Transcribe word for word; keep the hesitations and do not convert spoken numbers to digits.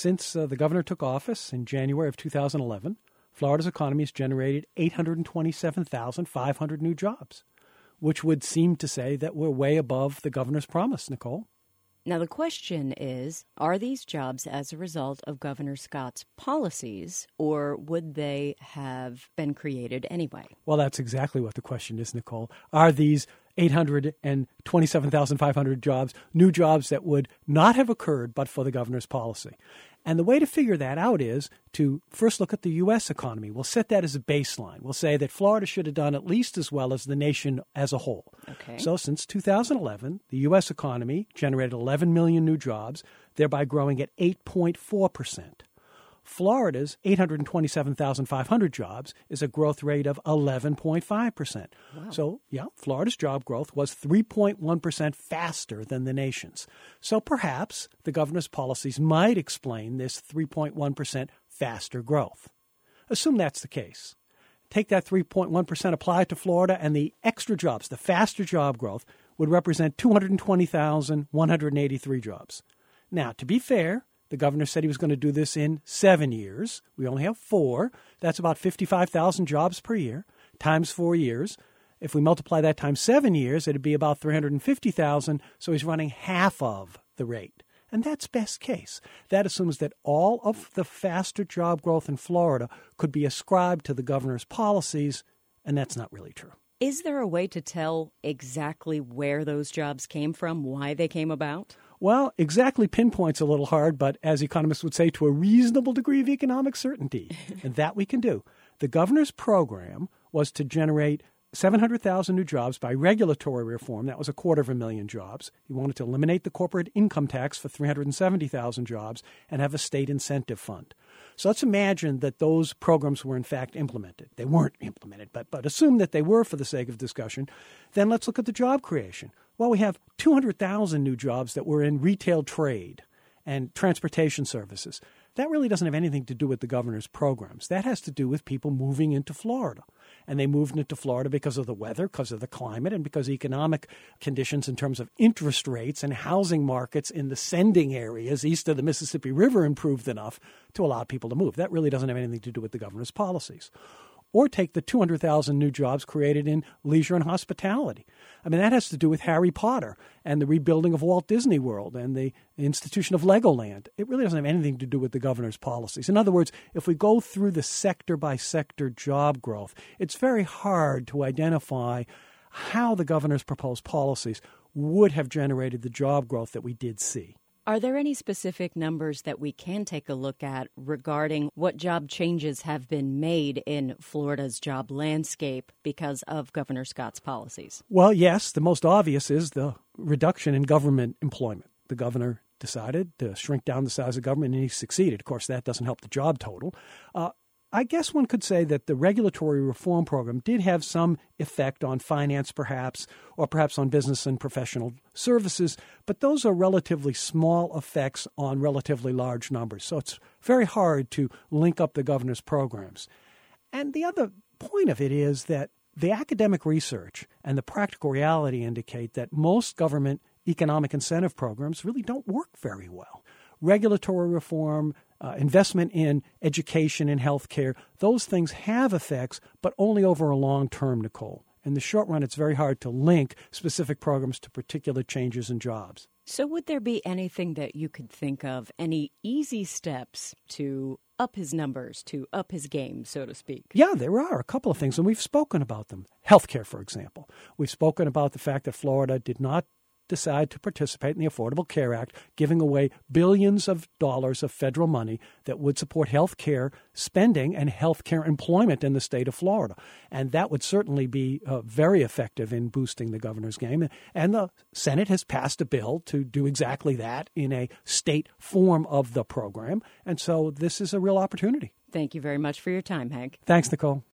since uh, the governor took office in January of two thousand eleven, Florida's economy has generated eight hundred twenty-seven thousand five hundred new jobs, which would seem to say that we're way above the governor's promise, Nicole. Now, the question is, are these jobs as a result of Governor Scott's policies, or would they have been created anyway? Well, that's exactly what the question is, Nicole. Are these eight hundred twenty-seven thousand five hundred jobs new jobs that would not have occurred but for the governor's policy? And the way to figure that out is to first look at the U S economy. We'll set that as a baseline. We'll say that Florida should have done at least as well as the nation as a whole. Okay. So since two thousand eleven, the U S economy generated eleven million new jobs, thereby growing at eight point four percent. Florida's eight hundred twenty-seven thousand five hundred jobs is a growth rate of eleven point five percent. Wow. So, yeah, Florida's job growth was three point one percent faster than the nation's. So perhaps the governor's policies might explain this three point one percent faster growth. Assume that's the case. Take that three point one percent, apply it to Florida, and the extra jobs, the faster job growth, would represent two hundred twenty thousand one hundred eighty-three jobs. Now, to be fair, the governor said he was going to do this in seven years. We only have four. That's about fifty-five thousand jobs per year times four years. If we multiply that times seven years, it'd be about three hundred fifty thousand. So he's running half of the rate. And that's best case. That assumes that all of the faster job growth in Florida could be ascribed to the governor's policies, and that's not really true. Is there a way to tell exactly where those jobs came from, why they came about? Well, exactly pinpoint's a little hard, but as economists would say, to a reasonable degree of economic certainty. And that we can do. The governor's program was to generate seven hundred thousand new jobs by regulatory reform. That was a quarter of a million jobs. He wanted to eliminate the corporate income tax for three hundred seventy thousand jobs and have a state incentive fund. So let's imagine that those programs were in fact implemented. They weren't implemented, but, but assume that they were for the sake of discussion. Then let's look at the job creation. Well, we have two hundred thousand new jobs that were in retail trade and transportation services. That really doesn't have anything to do with the governor's programs. That has to do with people moving into Florida. And they moved into Florida because of the weather, because of the climate, and because economic conditions in terms of interest rates and housing markets in the sending areas east of the Mississippi River improved enough to allow people to move. That really doesn't have anything to do with the governor's policies. Or take the two hundred thousand new jobs created in leisure and hospitality. I mean, that has to do with Harry Potter and the rebuilding of Walt Disney World and the institution of Legoland. It really doesn't have anything to do with the governor's policies. In other words, if we go through the sector-by-sector job growth, it's very hard to identify how the governor's proposed policies would have generated the job growth that we did see. Are there any specific numbers that we can take a look at regarding what job changes have been made in Florida's job landscape because of Governor Scott's policies? Well, yes. The most obvious is the reduction in government employment. The governor decided to shrink down the size of government, and he succeeded. Of course, that doesn't help the job total. Uh, I guess one could say that the regulatory reform program did have some effect on finance, perhaps, or perhaps on business and professional services, but those are relatively small effects on relatively large numbers. So it's very hard to link up the governor's programs. And the other point of it is that the academic research and the practical reality indicate that most government economic incentive programs really don't work very well. Regulatory reform, uh, investment in education and health care, those things have effects, but only over a long term, Nicole. In the short run, it's very hard to link specific programs to particular changes in jobs. So would there be anything that you could think of, any easy steps to up his numbers, to up his game, so to speak? Yeah, there are a couple of things, and we've spoken about them. Healthcare, for example. We've spoken about the fact that Florida did not decide to participate in the Affordable Care Act, giving away billions of dollars of federal money that would support health care spending and health care employment in the state of Florida. And that would certainly be uh, very effective in boosting the governor's game. And the Senate has passed a bill to do exactly that in a state form of the program. And so this is a real opportunity. Thank you very much for your time, Hank. Thanks, Nicole.